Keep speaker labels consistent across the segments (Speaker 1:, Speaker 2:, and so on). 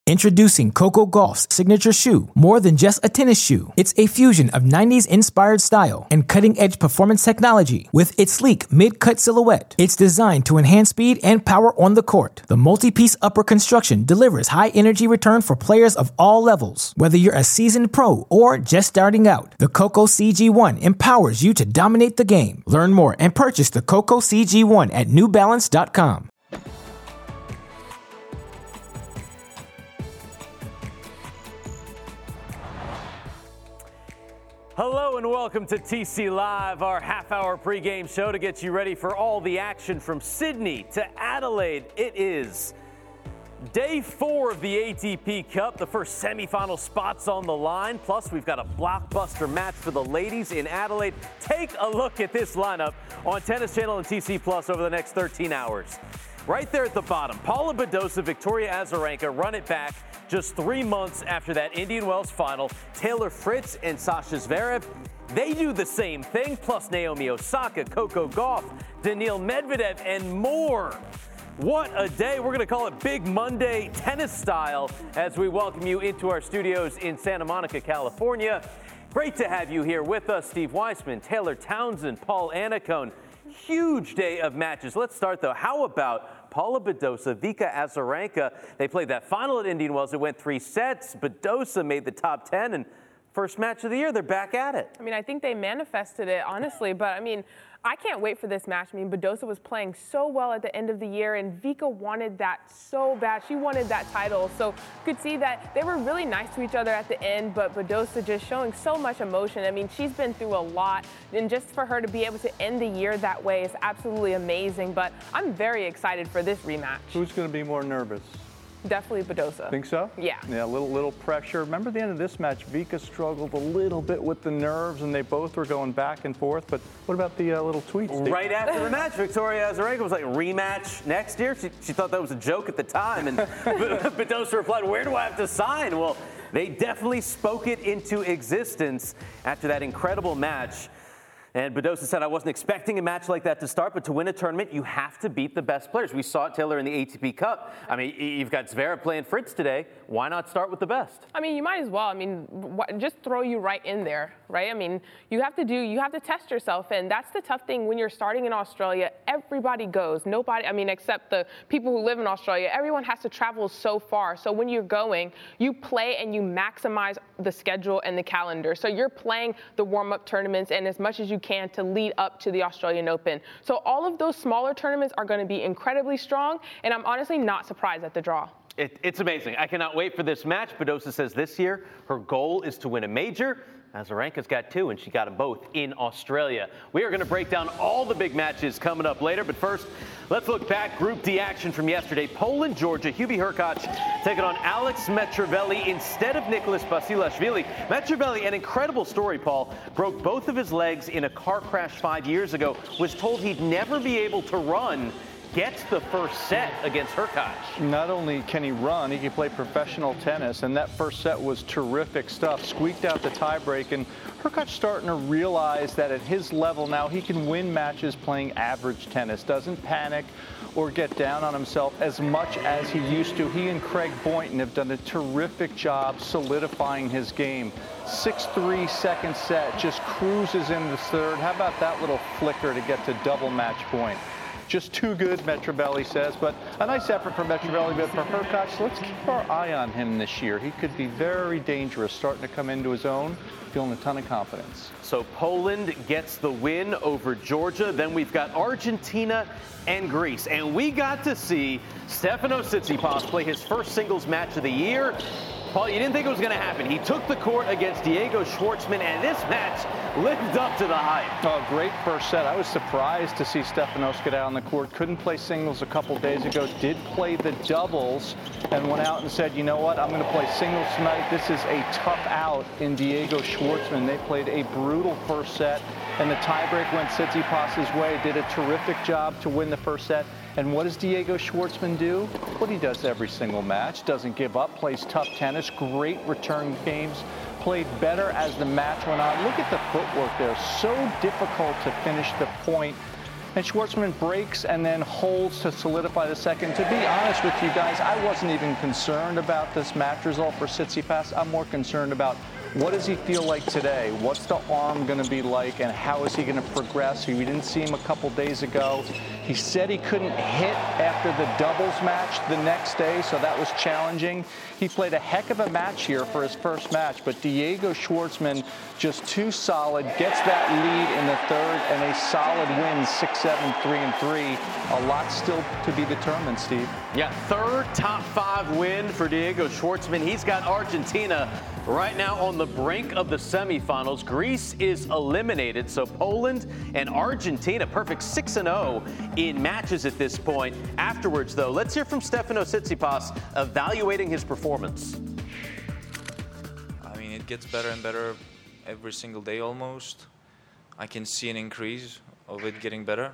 Speaker 1: Introducing Coco Gauff's signature shoe, more than just a tennis shoe. It's a fusion of 90s-inspired style and cutting-edge performance technology. With its sleek mid-cut silhouette, it's designed to enhance speed and power on the court. The multi-piece upper construction delivers high-energy return for players of all levels. Whether you're a seasoned pro or just starting out, the Coco CG1 empowers you to dominate the game. Learn more and purchase the Coco CG1 at NewBalance.com.
Speaker 2: Hello and welcome to TC Live, our half-hour pregame show to get you ready for all the action from Sydney to Adelaide. It is day 4 of the ATP Cup, the first semifinal spots on the line. Plus, we've got a blockbuster match for the ladies in Adelaide. Take a look at this lineup on Tennis Channel and TC Plus over the next 13 hours. Right there at the bottom, Paula Badosa, Victoria Azarenka run it back just 3 months after that Indian Wells final. Taylor Fritz and Sasha Zverev, they do the same thing, plus Naomi Osaka, Coco Gauff, Daniil Medvedev, and more. What a day. We're going to call it Big Monday tennis style as we welcome you into our studios in Santa Monica, California. Great to have you here with us, Steve Weissman, Taylor Townsend, Paul Annacone. Huge day of matches. Let's start, though. How about Paula Badosa, Vika Azarenka? They played that final at Indian Wells. It went 3 sets. Badosa made the top 10, and first match of the year, they're back at it.
Speaker 3: I mean, I think they manifested it, honestly, but I mean, I can't wait for this match. I mean, Badosa was playing so well at the end of the year, and Vika wanted that so bad. She wanted that title. So you could see that they were really nice to each other at the end, but Badosa just showing so much emotion. I mean, she's been through a lot, and just for her to be able to end the year that way is absolutely amazing. But I'm very excited for this rematch.
Speaker 4: Who's going to be more nervous?
Speaker 3: Definitely Badosa.
Speaker 4: Think so?
Speaker 3: Yeah.
Speaker 4: Yeah, a little pressure. Remember the end of this match, Vika struggled a little bit with the nerves, and they both were going back and forth. But what about the little tweets?
Speaker 2: Right after the match, Victoria Azarenka was like, rematch next year? She thought that was a joke at the time. And Badosa replied, where do I have to sign? Well, they definitely spoke it into existence after that incredible match. And Badosa said, I wasn't expecting a match like that to start, but to win a tournament, you have to beat the best players. We saw it, Taylor, in the ATP Cup. I mean, you've got Zverev playing Fritz today. Why not start with the best? I
Speaker 3: mean, you might as well. I mean, just throw you right in there, right? I mean, you have to test yourself, and that's the tough thing when you're starting in Australia. Everybody goes. Nobody, I mean, except the people who live in Australia. Everyone has to travel so far. So when you're going, you play and you maximize the schedule and the calendar. So you're playing the warm-up tournaments and as much as you can to lead up to the Australian Open. So all of those smaller tournaments are going to be incredibly strong, and I'm honestly not surprised at the draw.
Speaker 2: It's amazing. I cannot wait for this match. Badosa says this year her goal is to win a major. Azarenka's got 2, and she got them both in Australia. We are going to break down all the big matches coming up later, but first, let's look back. Group D action from yesterday. Poland, Georgia, Hubie Hurkacz taking on Alex Metrovelli instead of Nicholas Basilashvili. Metrovelli, an incredible story, Paul, broke both of his legs in a car crash 5 years ago, was told he'd never be able to run, gets the first set against Hurkacz.
Speaker 4: Not only can he run, he can play professional tennis, and that first set was terrific stuff. Squeaked out the tiebreak, and Hurkacz starting to realize that at his level now he can win matches playing average tennis. Doesn't panic or get down on himself as much as he used to. He and Craig Boynton have done a terrific job solidifying his game. 6-3 second set, just cruises into the third. How about that little flicker to get to double match point? Just too good, Metrovelli says, but a nice effort for Metrovelli, but for Hurkacz, let's keep our eye on him this year. He could be very dangerous, starting to come into his own, feeling a ton of confidence.
Speaker 2: So Poland gets the win over Georgia. Then we've got Argentina and Greece. And we got to see Stefanos Tsitsipas play his first singles match of the year. Paul, you didn't think it was going to happen. He took the court against Diego Schwartzman, and this match lived up to the hype.
Speaker 4: Oh, great first set. I was surprised to see Stefanos get out on the court. Couldn't play singles a couple days ago. Did play the doubles and went out and said, you know what, I'm going to play singles tonight. This is a tough out in Diego Schwartzman. They played a brutal first set, and the tiebreak went Tsitsipas's way. Did a terrific job to win the first set. And what does Diego Schwartzman do? What he does every single match. Doesn't give up, plays tough tennis, great return games, played better as the match went on. Look at the footwork there. So difficult to finish the point. and Schwartzman breaks and then holds to solidify the second. To be honest with you guys, I wasn't even concerned about this match result for Tsitsipas. I'm more concerned about what does he feel like today? What's the arm going to be like, and how is he going to progress? We didn't see him a couple days ago. He said he couldn't hit after the doubles match the next day, so that was challenging. He played a heck of a match here for his first match, but Diego Schwartzman just too solid, gets that lead in the third, and a solid win, 6-7, 3-3. A lot still to be determined, Steve.
Speaker 2: Yeah, third top 5 win for Diego Schwartzman. He's got Argentina right now on the brink of the semifinals. Greece is eliminated, so Poland and Argentina, perfect 6-0 in matches at this point. Afterwards, though, let's hear from Stefanos Tsitsipas evaluating his performance.
Speaker 5: I mean, it gets better and better every single day almost. I can see an increase of it getting better.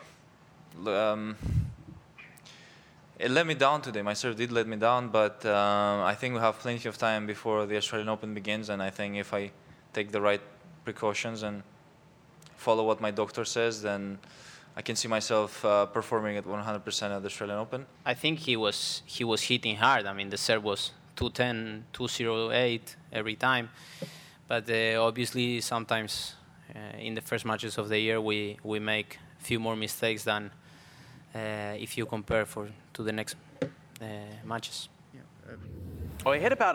Speaker 5: It let me down today. My serve did let me down, but I think we have plenty of time before the Australian Open begins, and I think if I take the right precautions and follow what my doctor says, then I can see myself performing at 100% at the Australian Open.
Speaker 6: I think he was hitting hard. I mean, the serve was 210, 208 every time, but obviously sometimes in the first matches of the year we make a few more mistakes than if you compare to the next matches.
Speaker 2: Well, he hit about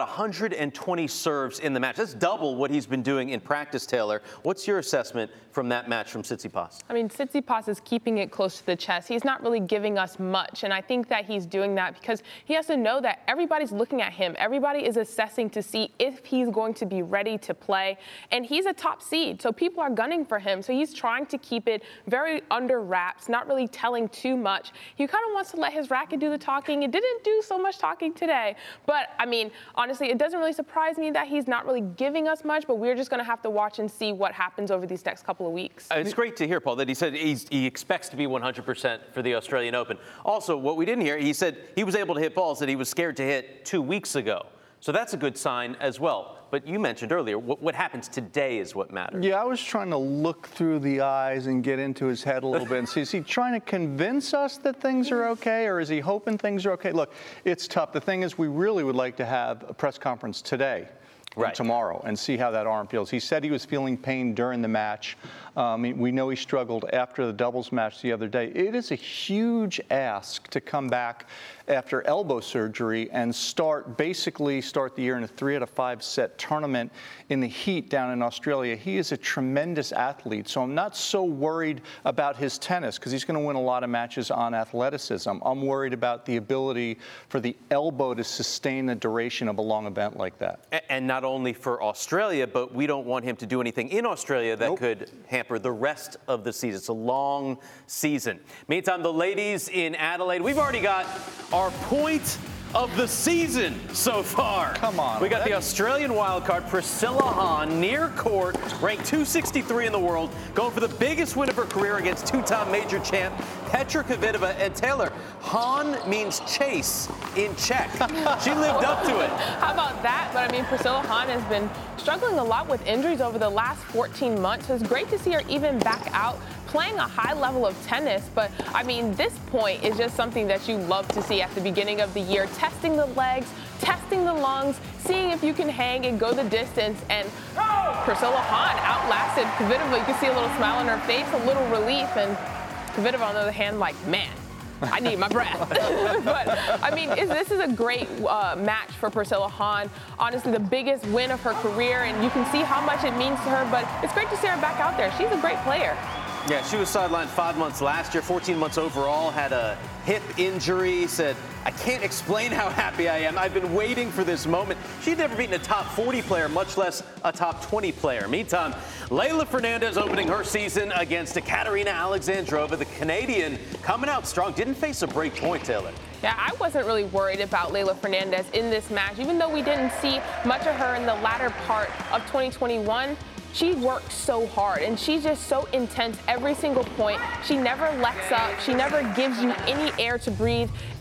Speaker 2: 120 serves in the match. That's double what he's been doing in practice, Taylor. What's your assessment from that match from Tsitsipas?
Speaker 3: I mean, Tsitsipas is keeping it close to the chest. He's not really giving us much, and I think that he's doing that because he has to know that everybody's looking at him. Everybody is assessing to see if he's going to be ready to play, and he's a top seed, so people are gunning for him. So he's trying to keep it very under wraps, not really telling too much. He kind of wants to let his racket do the talking. It didn't do so much talking today, but I mean, honestly, it doesn't really surprise me that he's not really giving us much, but we're just going to have to watch and see what happens over these next couple of weeks.
Speaker 2: It's great to hear, Paul, that he said he expects to be 100% for the Australian Open. Also, what we didn't hear, he said he was able to hit balls that he was scared to hit 2 weeks ago. So that's a good sign as well. But you mentioned earlier, what happens today is what matters.
Speaker 4: Yeah, I was trying to look through the eyes and get into his head a little bit and see, is he trying to convince us that things are okay, or is he hoping things are okay? Look, it's tough. The thing is, we really would like to have a press conference today. Right. Tomorrow and see how that arm feels. He said he was feeling pain during the match. We know he struggled after the doubles match the other day. It is a huge ask to come back after elbow surgery and basically start the year in a 3 out of 5 set tournament in the heat down in Australia. He is a tremendous athlete, so I'm not so worried about his tennis because he's going to win a lot of matches on athleticism. I'm worried about the ability for the elbow to sustain the duration of a long event like that.
Speaker 2: And not only for Australia, but we don't want him to do anything in Australia that could hamper the rest of the season. It's a long season. Meantime, the ladies in Adelaide, we've already got our point of the season so far.
Speaker 4: Come on.
Speaker 2: We got the Australian wildcard, Priscilla Hahn, near court, ranked 263 in the world, going for the biggest win of her career against two-time major champ Petra Kvitova. And Taylor, Hahn means chase in Czech. She lived up to it.
Speaker 3: How about that? But I mean, Priscilla Hahn has been struggling a lot with injuries over the last 14 months. So it's great to see her even back out playing a high level of tennis. But I mean, this point is just something that you love to see at the beginning of the year, testing the legs, testing the lungs, seeing if you can hang and go the distance. And Priscilla Hahn outlasted Kvitova. You can see a little smile on her face, a little relief. And Kvitova, on the other hand, like, man, I need my breath. But, I mean, this is a great match for Priscilla Hahn. Honestly, the biggest win of her career, and you can see how much it means to her. But it's great to see her back out there. She's a great player.
Speaker 2: Yeah, she was sidelined 5 months last year, 14 months overall, had a hip injury, said, I can't explain how happy I am. I've been waiting for this moment. She'd never beaten a top 40 player, much less a top 20 player. Meantime, Leylah Fernandez opening her season against Ekaterina Alexandrova. The Canadian coming out strong, didn't face a break point, Taylor.
Speaker 3: Yeah, I wasn't really worried about Leylah Fernandez in this match, even though we didn't see much of her in the latter part of 2021. She works so hard, and she's just so intense every single point. She never lets up. She never gives you any air to breathe. And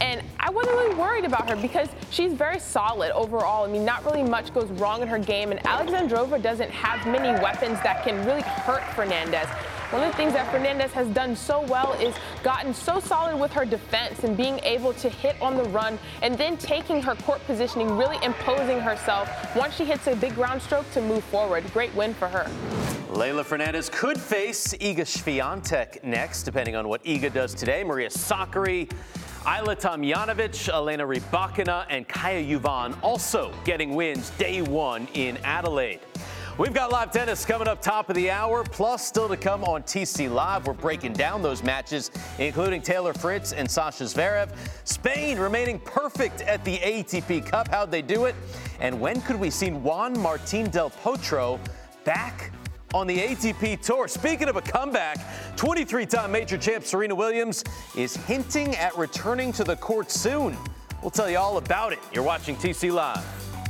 Speaker 3: I wasn't really worried about her because she's very solid overall. I mean, not really much goes wrong in her game, and Alexandrova doesn't have many weapons that can really hurt Fernandez. One of the things that Fernandez has done so well is gotten so solid with her defense and being able to hit on the run and then taking her court positioning, really imposing herself once she hits a big ground stroke to move forward. Great win for her.
Speaker 2: Leylah Fernandez could face Iga Swiatek next, depending on what Iga does today. Maria Sakkari, Ayla Tomljanovic, Elena Rybakina, and Kaja Juvan also getting wins day one in Adelaide. We've got live tennis coming up top of the hour, plus still to come on TC Live. We're breaking down those matches, including Taylor Fritz and Sasha Zverev. Spain remaining perfect at the ATP Cup. How'd they do it? And when could we see Juan Martín del Potro back on the ATP Tour? Speaking of a comeback, 23-time major champ Serena Williams is hinting at returning to the court soon. We'll tell you all about it. You're watching TC Live.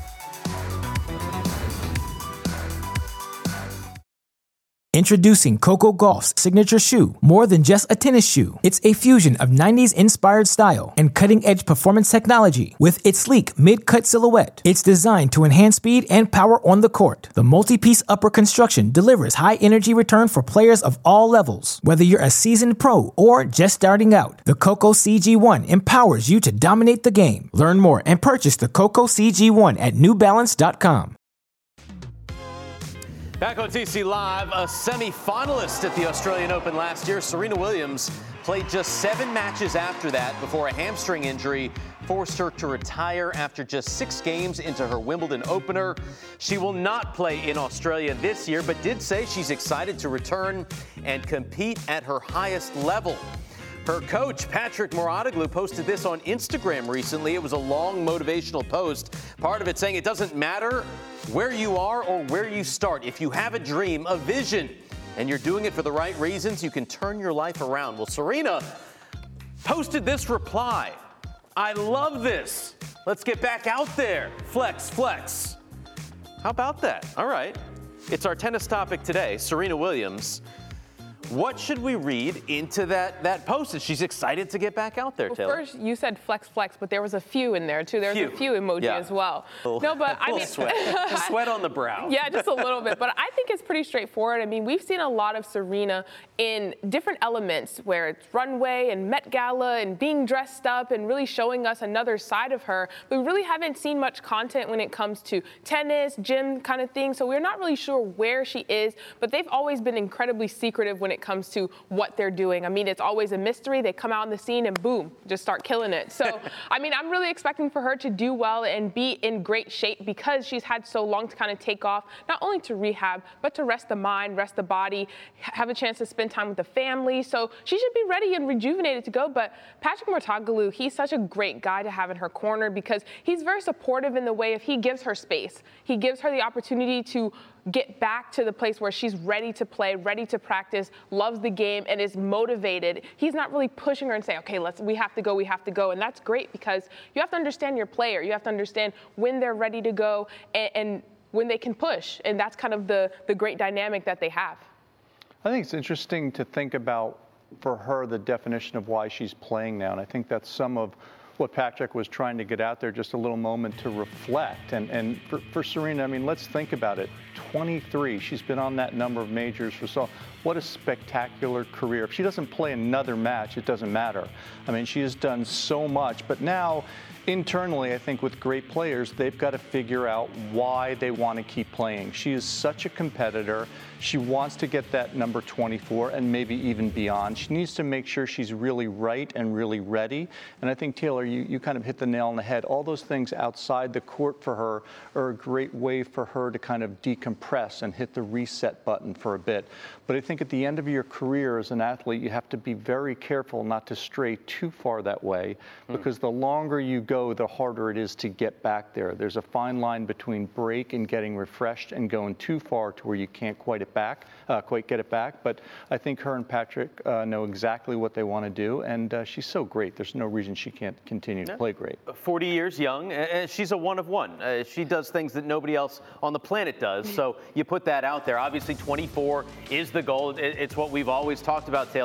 Speaker 1: Introducing Coco Gauff's signature shoe, more than just a tennis shoe. It's a fusion of 90s inspired style and cutting-edge performance technology with its sleek mid-cut silhouette. It's designed to enhance speed and power on the court. The multi-piece upper construction delivers high energy return for players of all levels. Whether you're a seasoned pro or just starting out, the Coco CG1 empowers you to dominate the game. Learn more and purchase the Coco CG1 at newbalance.com.
Speaker 2: Back on TC Live, a semi-finalist at the Australian Open last year, Serena Williams, played just 7 matches after that before a hamstring injury forced her to retire after just 6 games into her Wimbledon opener. She will not play in Australia this year, but did say she's excited to return and compete at her highest level. Her coach, Patrick Mouratoglou, posted this on Instagram recently. It was a long motivational post, part of it saying it doesn't matter where you are or where you start. If you have a dream, a vision, and you're doing it for the right reasons, you can turn your life around. Well, Serena posted this reply. I love this. Let's get back out there. Flex, flex. How about that? All right. It's our tennis topic today, Serena Williams. What should we read into that post? She's excited to get back out there,
Speaker 3: well,
Speaker 2: Taylor.
Speaker 3: First, you said flex, flex, but there was a few in there, too. There was a few emoji as well.
Speaker 2: No, but I mean, sweat on the brow.
Speaker 3: Yeah, just a little bit. But I think it's pretty straightforward. I mean, we've seen a lot of Serena in different elements where it's runway and Met Gala and being dressed up and really showing us another side of her. But we really haven't seen much content when it comes to tennis, gym kind of thing. So we're not really sure where she is. But they've always been incredibly secretive when it comes to what they're doing. I mean, it's always a mystery. They come out on the scene and boom, just start killing it. So, I mean, I'm really expecting for her to do well and be in great shape because she's had so long to kind of take off, not only to rehab, but to rest the mind, rest the body, have a chance to spend time with the family. So she should be ready and rejuvenated to go. But Patrick Mouratoglou, he's such a great guy to have in her corner because he's very supportive in the way if he gives her space. He gives her the opportunity to get back to the place where she's ready to play, ready to practice, loves the game, and is motivated. He's not really pushing her and saying, okay, we have to go. And that's great because you have to understand your player. You have to understand when they're ready to go and when they can push. And that's kind of the great dynamic that they have.
Speaker 4: I think it's interesting to think about, for her, the definition of why she's playing now. And I think that's some of what Patrick was trying to get out there, just a little moment to reflect. And for Serena, I mean, let's think about it. 23, she's been on that number of majors for so. What a spectacular career. If she doesn't play another match, it doesn't matter. I mean, she has done so much, but now internally, I think with great players, they've got to figure out why they want to keep playing. She is such a competitor. She wants to get that number 24 and maybe even beyond. She needs to make sure she's really right and really ready. And I think, Taylor, you kind of hit the nail on the head. All those things outside the court for her are a great way for her to kind of decompress and hit the reset button for a bit. But I think at the end of your career as an athlete, you have to be very careful not to stray too far that way, because the longer you go, the harder it is to get back there. There's a fine line between break and getting refreshed and going too far to where you can't quite get it back. But I think her and Patrick know exactly what they want to do, and she's so great. There's no reason she can't continue to play great.
Speaker 2: 40 years young, and she's a one of one. She does things that nobody else on the planet does, so you put that out there. Obviously, 24 is the goal. It's what we've always talked about, Taylor.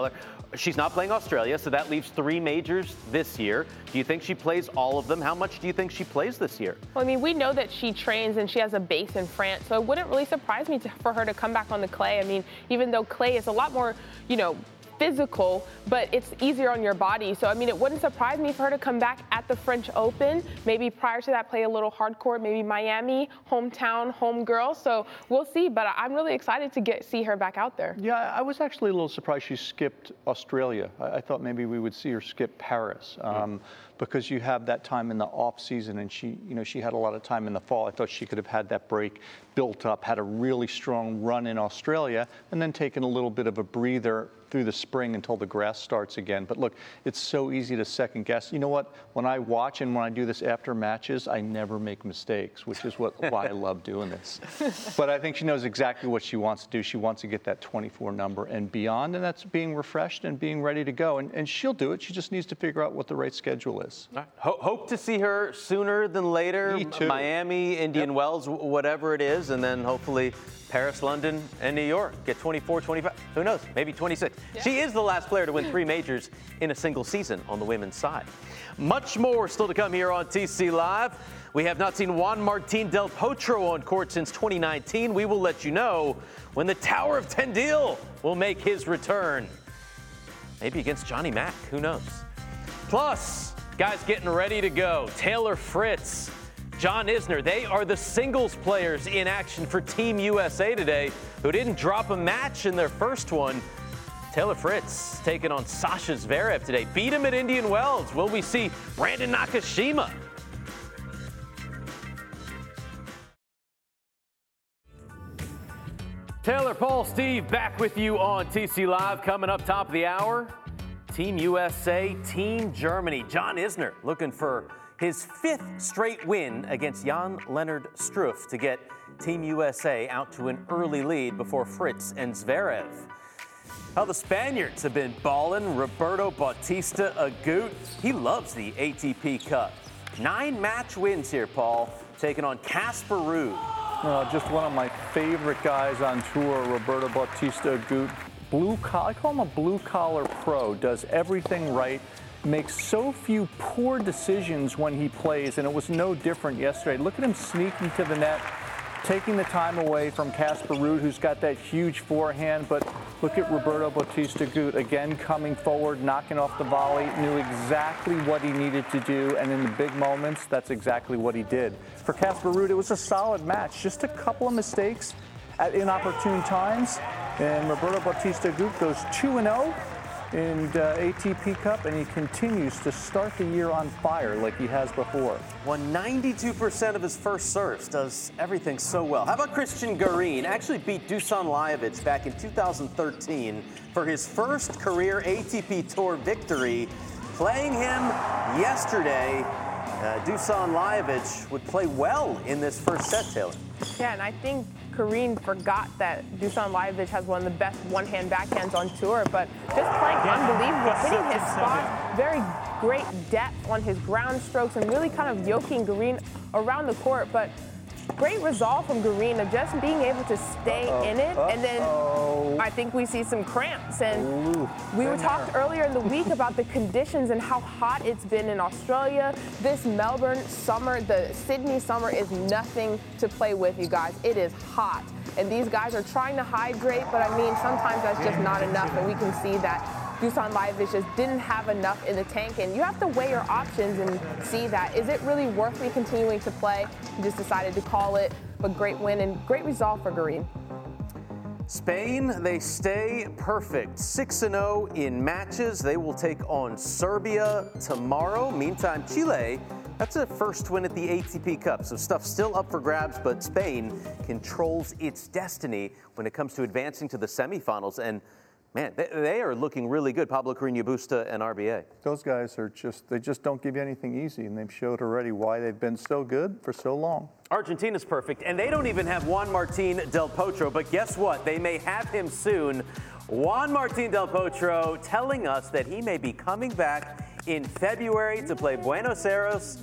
Speaker 2: She's not playing Australia, so that leaves 3 majors this year. Do you think she plays all of them? How much do you think she plays this year?
Speaker 3: Well, I mean, we know that she trains and she has a base in France, so it wouldn't really surprise me for her to come back on the clay. I mean, even though clay is a lot more, physical, but it's easier on your body. So, I mean, it wouldn't surprise me for her to come back at the French Open. Maybe prior to that, play a little hardcore, maybe Miami, hometown, home girl. So we'll see, but I'm really excited to see her back out there.
Speaker 4: Yeah, I was actually a little surprised she skipped Australia. I thought maybe we would see her skip Paris because you have that time in the off season, and she had a lot of time in the fall. I thought she could have had that break built up, had a really strong run in Australia, and then taken a little bit of a breather through the spring until the grass starts again. But look, it's so easy to second guess. You know what? When I watch and when I do this after matches, I never make mistakes, which is why I love doing this. But I think she knows exactly what she wants to do. She wants to get that 24 number and beyond, and that's being refreshed and being ready to go. And she'll do it. She just needs to figure out what the right schedule is.
Speaker 2: Right. Hope to see her sooner than later.
Speaker 4: Me too.
Speaker 2: Miami, Indian Wells, whatever it is, and then hopefully Paris, London, and New York. Get 24, 25, who knows, maybe 26. Yeah. She is the last player to win 3 majors in a single season on the women's side. Much more still to come here on TC Live. We have not seen Juan Martín del Potro on court since 2019. We will let you know when the Tower of Tendil will make his return. Maybe against Johnny Mack, who knows. Plus, guys getting ready to go. Taylor Fritz, John Isner, they are the singles players in action for Team USA today who didn't drop a match in their first one. Taylor Fritz taking on Sasha Zverev today. Beat him at Indian Wells. Will we see Brandon Nakashima? Taylor, Paul, Steve, back with you on TC Live. Coming up top of the hour, Team USA, Team Germany. John Isner looking for his 5th straight win against Jan-Lennard Struff to get Team USA out to an early lead before Fritz and Zverev. Well, the Spaniards have been balling. Roberto Bautista Agut, he loves the ATP Cup. 9 match wins here, Paul, taking on Casper Ruud.
Speaker 4: Just one of my favorite guys on tour, Roberto Bautista Agut. I call him a blue-collar pro, does everything right. Makes so few poor decisions when he plays, and it was no different yesterday. Look at him sneaking to the net, taking the time away from Casper Ruud, who's got that huge forehand. But look at Roberto Bautista Agut again coming forward, knocking off the volley, knew exactly what he needed to do, and in the big moments, that's exactly what he did. For Casper Ruud, it was a solid match, just a couple of mistakes at inopportune times, and Roberto Bautista Agut goes 2-0. in ATP Cup, and he continues to start the year on fire like he has before.
Speaker 2: Won 92% of his first serves, does everything so well. How about Christian Garin? Actually beat Dusan Lajovic back in 2013 for his first career ATP Tour victory. Playing him yesterday, Dusan Lajovic would play well in this first set, Taylor.
Speaker 3: Yeah, and I think Garin forgot that Dusan Lajovic has one of the best one-hand backhands on tour, but just playing unbelievable, hitting his spot, very great depth on his ground strokes, and really kind of yoking Garin around the court. But great resolve from Garin of just being able to stay in it, and then I think we see some cramps. And we were talked earlier in the week about the conditions and how hot it's been in Australia. This Melbourne summer, the Sydney summer is nothing to play with, you guys. It is hot. And these guys are trying to hydrate, but I mean, sometimes that's just not enough, and we can see that Dusan Lajovic just didn't have enough in the tank, and you have to weigh your options and see that. Is it really worth me continuing to play? He just decided to call it, but great win and great resolve for Garin.
Speaker 2: Spain, they stay perfect. 6-0 in matches. They will take on Serbia tomorrow. Meantime, Chile, that's a first win at the ATP Cup. So stuff still up for grabs, but Spain controls its destiny when it comes to advancing to the semifinals. And man, they are looking really good. Pablo Carreño Busta and RBA.
Speaker 4: Those guys are they just don't give you anything easy, and they've showed already why they've been so good for so long.
Speaker 2: Argentina's perfect, and they don't even have Juan Martín del Potro, but guess what? They may have him soon. Juan Martín del Potro telling us that he may be coming back in February to play Buenos Aires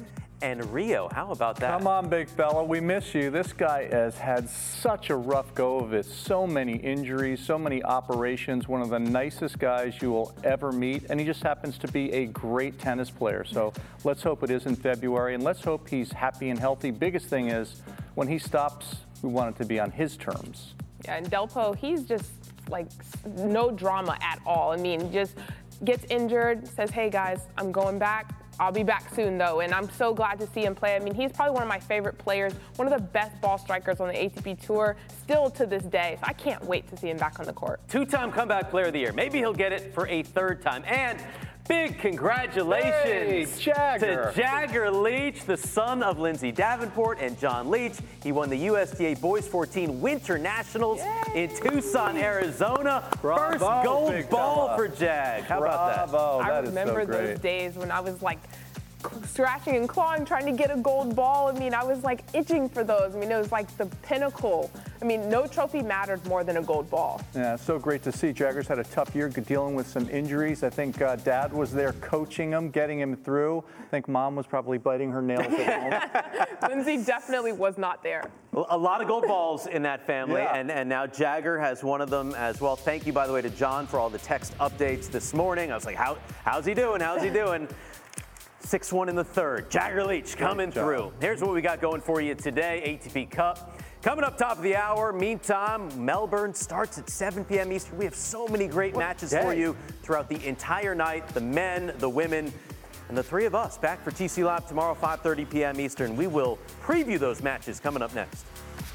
Speaker 2: and Rio. How about that?
Speaker 4: Come on, big fella. We miss you. This guy has had such a rough go of it. So many injuries, so many operations. One of the nicest guys you will ever meet. And he just happens to be a great tennis player. So let's hope it is in February. And let's hope he's happy and healthy. Biggest thing is when he stops, we want it to be on his terms.
Speaker 3: Yeah, and Delpo, he's just like no drama at all. I mean, just gets injured, says, hey guys, I'm going back. I'll be back soon though, and I'm so glad to see him play. I mean, he's probably one of my favorite players, one of the best ball strikers on the ATP Tour, still to this day. So I can't wait to see him back on the court.
Speaker 2: Two-time comeback player of the year. Maybe he'll get it for a third time. And big congratulations to Jagger Leach, the son of Lindsay Davenport and John Leach. He won the USTA Boys 14 Winter Nationals in Tucson, Arizona.
Speaker 4: Bravo,
Speaker 2: first gold ball for Jag. How about that?
Speaker 3: I remember those days when I was like scratching and clawing, trying to get a gold ball. I mean, I was like itching for those. I mean, it was like the pinnacle. I mean, no trophy mattered more than a gold ball.
Speaker 4: Yeah, so great to see. Jagger's had a tough year dealing with some injuries. I think Dad was there coaching him, getting him through. I think Mom was probably biting her nails at home.
Speaker 3: Lindsay definitely was not there.
Speaker 2: Well, a lot of gold balls in that family, and now Jagger has one of them as well. Thank you, by the way, to John for all the text updates this morning. I was like, how's he doing? How's he doing? 6-1 in the third. Jagger Leach coming through. Here's what we got going for you today. ATP Cup coming up top of the hour. Meantime, Melbourne starts at 7 p.m. Eastern. We have so many great matches for you throughout the entire night. The men, the women, and the three of us back for TC Live tomorrow, 5:30 p.m. Eastern. We will preview those matches coming up next.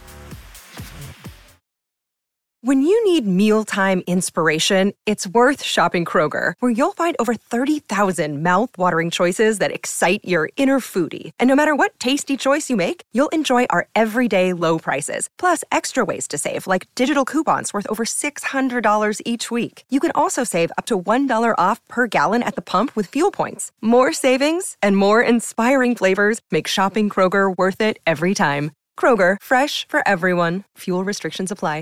Speaker 7: When you need mealtime inspiration, it's worth shopping Kroger, where you'll find over 30,000 mouth-watering choices that excite your inner foodie. And no matter what tasty choice you make, you'll enjoy our everyday low prices, plus extra ways to save, like digital coupons worth over $600 each week. You can also save up to $1 off per gallon at the pump with fuel points. More savings and more inspiring flavors make shopping Kroger worth it every time. Kroger, fresh for everyone. Fuel restrictions apply.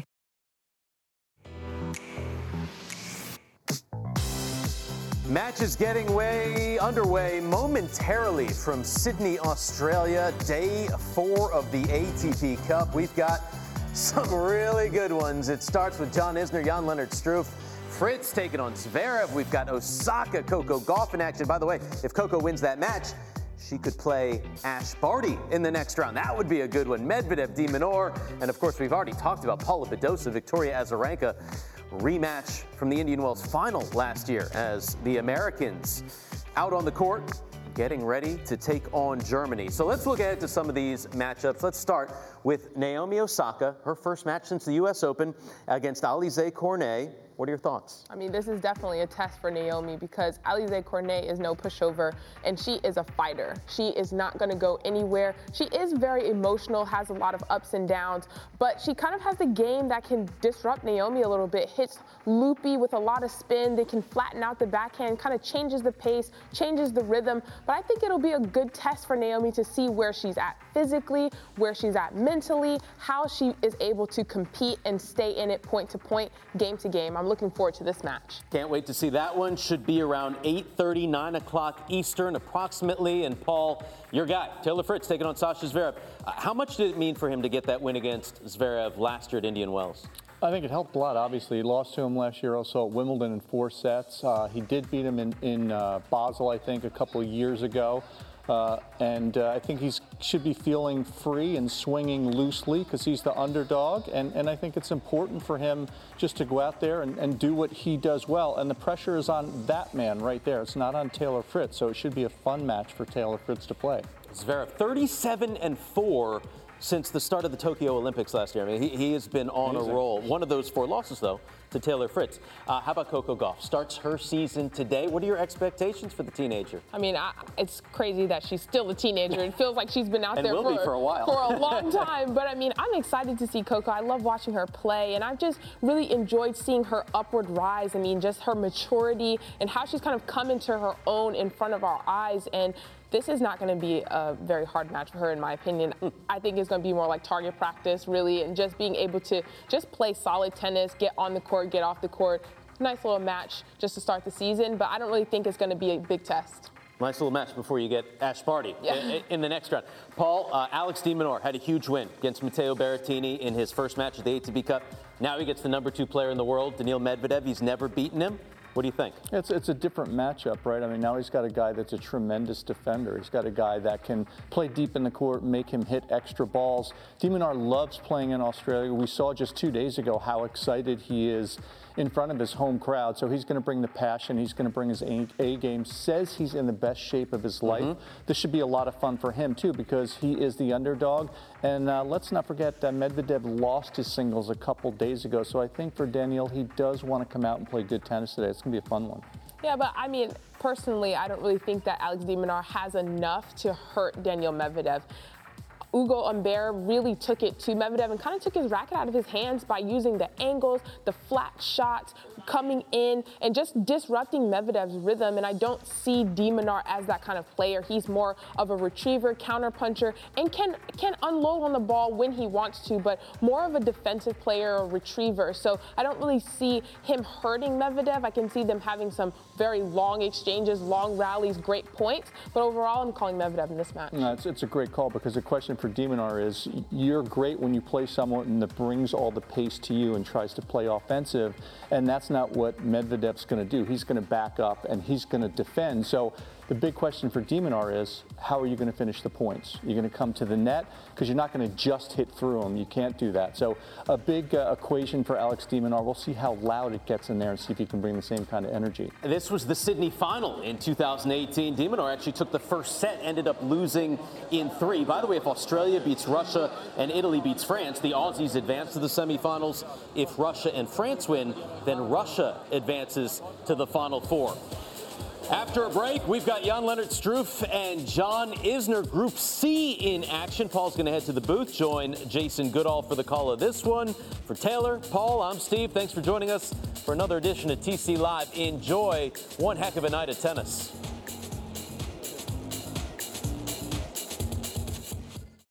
Speaker 2: Match is getting underway momentarily from Sydney, Australia. Day 4 of the ATP Cup. We've got some really good ones. It starts with John Isner, Jan-Lennard Struff, Fritz taking on Zverev. We've got Osaka, Coco Gauff in action. By the way, if Coco wins that match, she could play Ash Barty in the next round. That would be a good one. Medvedev, de Minaur, and of course we've already talked about Paula Badosa, Victoria Azarenka. Rematch from the Indian Wells final last year as the Americans out on the court getting ready to take on Germany. So let's look ahead to some of these matchups. Let's start with Naomi Osaka, her first match since the U.S. Open against Alizé Cornet. What are your thoughts?
Speaker 3: I mean, this is definitely a test for Naomi because Alizé Cornet is no pushover, and she is a fighter. She is not going to go anywhere. She is very emotional, has a lot of ups and downs, but she kind of has the game that can disrupt Naomi a little bit. Hits loopy with a lot of spin. They can flatten out the backhand, kind of changes the pace, changes the rhythm. But I think it'll be a good test for Naomi to see where she's at physically, where she's at mentally, how she is able to compete and stay in it point to point, game to game. I'm looking forward to this match.
Speaker 2: Can't wait to see that one. Should be around 8:30, 9 o'clock Eastern approximately. And Paul, your guy, Taylor Fritz, taking on Sasha Zverev. How much did it mean for him to get that win against Zverev last year at Indian Wells?
Speaker 4: I think it helped a lot, obviously. He lost to him last year also at Wimbledon in 4 sets. He did beat him in Basel, I think, a couple of years ago. And I think he should be feeling free and swinging loosely because he's the underdog. And I think it's important for him just to go out there and do what he does well. And the pressure is on that man right there. It's not on Taylor Fritz. So it should be a fun match for Taylor Fritz to play.
Speaker 2: Zverev, 37-4 since the start of the Tokyo Olympics last year. I mean, he has been on a roll. One of those 4 losses, though, to Taylor Fritz. How about Coco Gauff? Starts her season today. What are your expectations for the teenager?
Speaker 3: I mean, it's crazy that she's still a teenager. It feels like she's been out there
Speaker 2: for a while.
Speaker 3: For a long time. But I mean, I'm excited to see Coco. I love watching her play, and I've just really enjoyed seeing her upward rise. I mean, just her maturity and how she's kind of come into her own in front of our eyes. And this is not going to be a very hard match for her, in my opinion. I think it's going to be more like target practice, really, and just being able to just play solid tennis, get on the court, get off the court. Nice little match just to start the season, but I don't really think it's going to be a big test.
Speaker 8: Nice little match before you get Ash Barty in the next round. Paul, Alex de Minaur had a huge win against Matteo Berrettini in his first match at the ATP Cup. Now he gets the number 2 player in the world, Daniil Medvedev. He's never beaten him. What do you think?
Speaker 4: It's a different matchup, right? I mean, now he's got a guy that's a tremendous defender. He's got a guy that can play deep in the court, make him hit extra balls. De Minaur loves playing in Australia. We saw just 2 days ago how excited he is in front of his home crowd. So he's going to bring the passion. He's going to bring his A game. Says he's in the best shape of his life. This should be a lot of fun for him, too, because he is the underdog. And let's not forget that Medvedev lost his singles a couple days ago. So I think for Daniil, he does want to come out and play good tennis today. It's going to be a fun one.
Speaker 3: Yeah, but I mean, personally, I don't really think that Alex de Minaur has enough to hurt Daniil Medvedev. Ugo Humbert really took it to Medvedev and kind of took his racket out of his hands by using the angles, the flat shots, coming in and just disrupting Medvedev's rhythm. And I don't see de Minaur as that kind of player. He's more of a retriever, counterpuncher, and can unload on the ball when he wants to, but more of a defensive player or retriever. So I don't really see him hurting Medvedev. I can see them having some very long exchanges, long rallies, great points. But overall, I'm calling Medvedev in this match.
Speaker 4: No, it's a great call, because the question for de Minaur is, you're great when you play someone that brings all the pace to you and tries to play offensive, and that's not what Medvedev's going to do. He's going to back up and he's going to defend. So the big question for de Minaur is, how are you going to finish the points? You're going to come to the net, because you're not going to just hit through them. You can't do that. So a big equation for Alex de Minaur. We'll see how loud it gets in there and see if he can bring the same kind of energy.
Speaker 8: This was the Sydney final in 2018. De Minaur actually took the first set, ended up losing in 3. By the way, if Australia beats Russia and Italy beats France, the Aussies advance to the semifinals. If Russia and France win, then Russia advances to the Final Four. After a break, we've got Jan-Lennard Struff and John Isner, Group C in action. Paul's going to head to the booth, join Jason Goodall for the call of this one. For Taylor, Paul, I'm Steve. Thanks for joining us for another edition of TC Live. Enjoy one heck of a night of tennis.